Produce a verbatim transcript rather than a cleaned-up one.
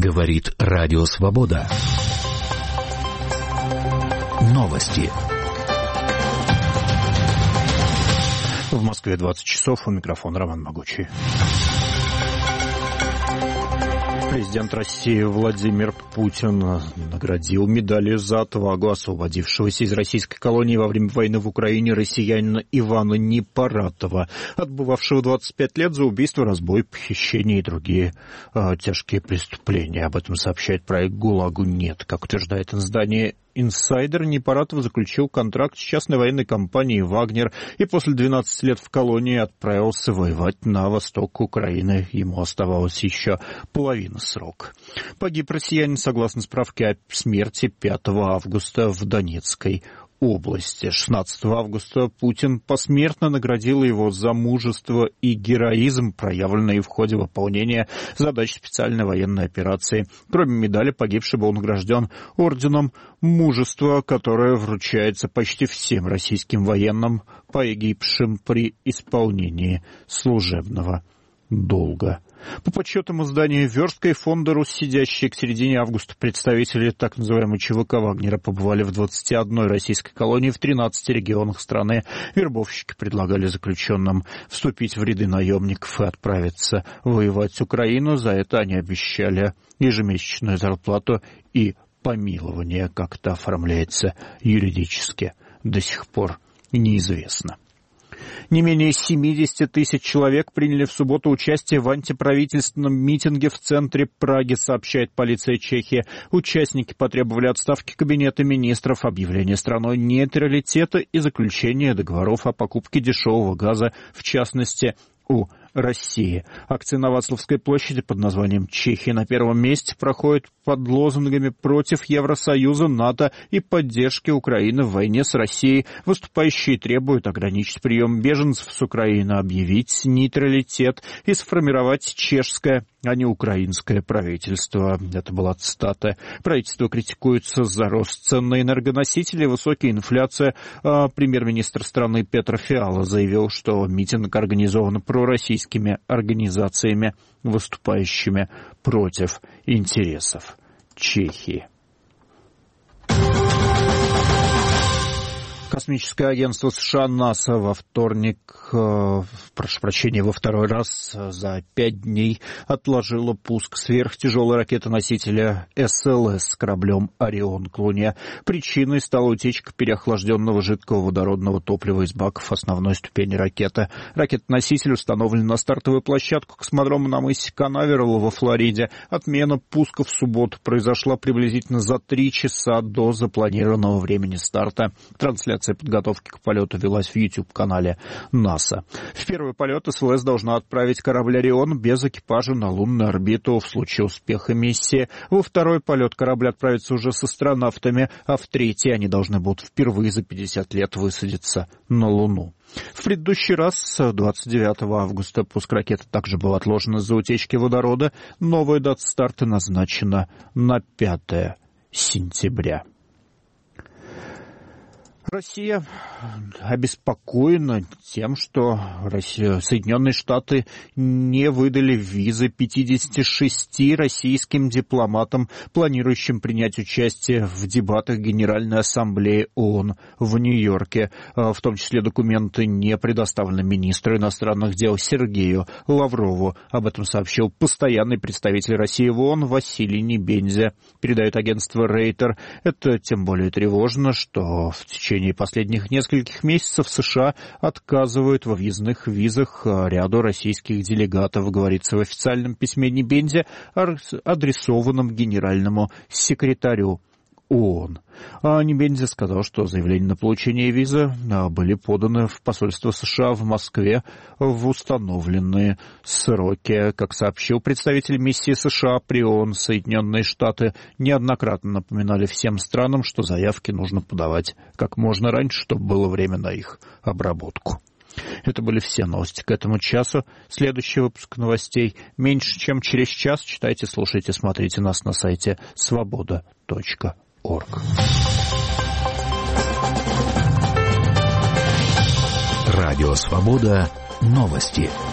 Говорит Радио Свобода. Новости. В Москве двадцать часов. У микрофона Роман Могучий. Президент России Владимир Путин наградил медалью за отвагу освободившегося из российской колонии во время войны в Украине россиянина Ивана Непаратова, отбывавшего двадцать пять лет за убийство, разбой, похищение и другие э, тяжкие преступления. Об этом сообщает проект «ГУЛАГу нет». Как утверждает издание «Инсайдер», Непаратов заключил контракт с частной военной компанией «Вагнер» и после двенадцати лет в колонии отправился воевать на восток Украины. Ему оставалось еще половина срока. Погиб россиянин, согласно справке о смерти, пятого августа в Донецкой области. шестнадцатого августа Путин посмертно наградил его за мужество и героизм, проявленные в ходе выполнения задач специальной военной операции. Кроме медали, погибший был награжден орденом мужества, которое вручается почти всем российским военным, погибшим при исполнении служебного долга. По подсчетам издания «Верстка» и фонда «Руссидящие» к середине августа представители так называемой ЧВК «Вагнера» побывали в двадцати одной российской колонии в тринадцати регионах страны. Вербовщики предлагали заключенным вступить в ряды наемников и отправиться воевать в Украину. За это они обещали ежемесячную зарплату и помилование. Как это оформляется юридически, до сих пор неизвестно. Не менее семидесяти тысяч человек приняли в субботу участие в антиправительственном митинге в центре Праги, сообщает полиция Чехии. Участники потребовали отставки Кабинета министров, объявления страной нейтралитета и заключения договоров о покупке дешевого газа, в частности, у России. Акция на Вацлавской площади под названием «Чехия на первом месте» проходит под лозунгами против Евросоюза, НАТО и поддержки Украины в войне с Россией. Выступающие требуют ограничить прием беженцев с Украины, объявить нейтралитет и сформировать чешское, а не украинское правительство. Это была цитата. Правительство критикуется за рост цен на энергоносители, высокая инфляция. А премьер-министр страны Петр Фиала заявил, что митинг организован пророссийскими организациями, выступающими против интересов Чехии. Космическое агентство США НАСА во вторник, э, прошу прощения, во второй раз за пять дней отложило пуск сверхтяжелой ракеты-носителя эс эл эс с кораблем «Орион» к Луне. Причиной стала утечка переохлажденного жидкого водородного топлива из баков основной ступени ракеты. Ракета-носитель установлена на стартовую площадку космодрома на мысе Канаверал во Флориде. Отмена пуска в субботу произошла приблизительно за три часа до запланированного времени старта. Трансляция подготовки к полету велась в YouTube-канале НАСА. В первый полет эс эл эс должна отправить корабль «Орион» без экипажа на лунную орбиту в случае успеха миссии. Во второй полет корабль отправится уже с астронавтами, а в третий они должны будут впервые за пятьдесят лет высадиться на Луну. В предыдущий раз, двадцать девятого августа, пуск ракеты также был отложен из-за утечки водорода. Новая дата старта назначена на пятое сентября. Россия обеспокоена тем, что Россия, Соединенные Штаты не выдали визы пятидесяти шести российским дипломатам, планирующим принять участие в дебатах Генеральной Ассамблеи ООН в Нью-Йорке. В том числе документы не предоставлены министру иностранных дел Сергею Лаврову. Об этом сообщил постоянный представитель России в ООН Василий Небензя. Передает агентство Рейтер. Это тем более тревожно, что в течение В течение последних нескольких месяцев США отказывают во въездных визах ряду российских делегатов, говорится в официальном письме Небензя, адресованном генеральному секретарю ООН. А Небензя сказал, что заявления на получение визы были поданы в посольство США в Москве в установленные сроки. Как сообщил представитель миссии США при ООН, Соединенные Штаты неоднократно напоминали всем странам, что заявки нужно подавать как можно раньше, чтобы было время на их обработку. Это были все новости к этому часу. Следующий выпуск новостей меньше, чем через час. Читайте, слушайте, смотрите нас на сайте свобода точка орг. Радио «Свобода». Новости.